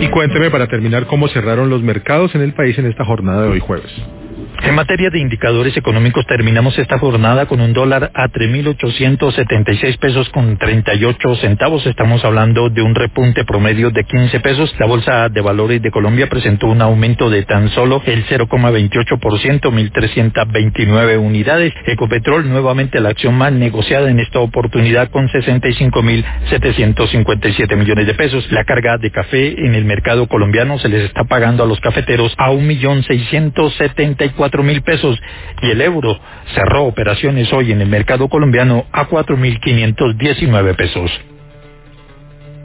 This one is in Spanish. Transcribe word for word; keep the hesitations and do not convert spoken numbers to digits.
Y cuénteme, para terminar, cómo cerraron los mercados en el país en esta jornada de hoy jueves. En materia de indicadores económicos, terminamos esta jornada con un dólar a tres mil ochocientos setenta y seis pesos con treinta y ocho centavos. Estamos hablando de un repunte promedio de quince pesos. La Bolsa de Valores de Colombia presentó un aumento de tan solo el cero coma veintiocho por ciento, mil trescientas veintinueve unidades. Ecopetrol, nuevamente la acción más negociada en esta oportunidad, con sesenta y cinco mil setecientos cincuenta y siete millones de pesos. La carga de café en el mercado colombiano se les está pagando a los cafeteros a un millón seiscientos setenta y cuatro mil pesos, y el euro cerró operaciones hoy en el mercado colombiano a cuatro mil quinientos diecinueve pesos.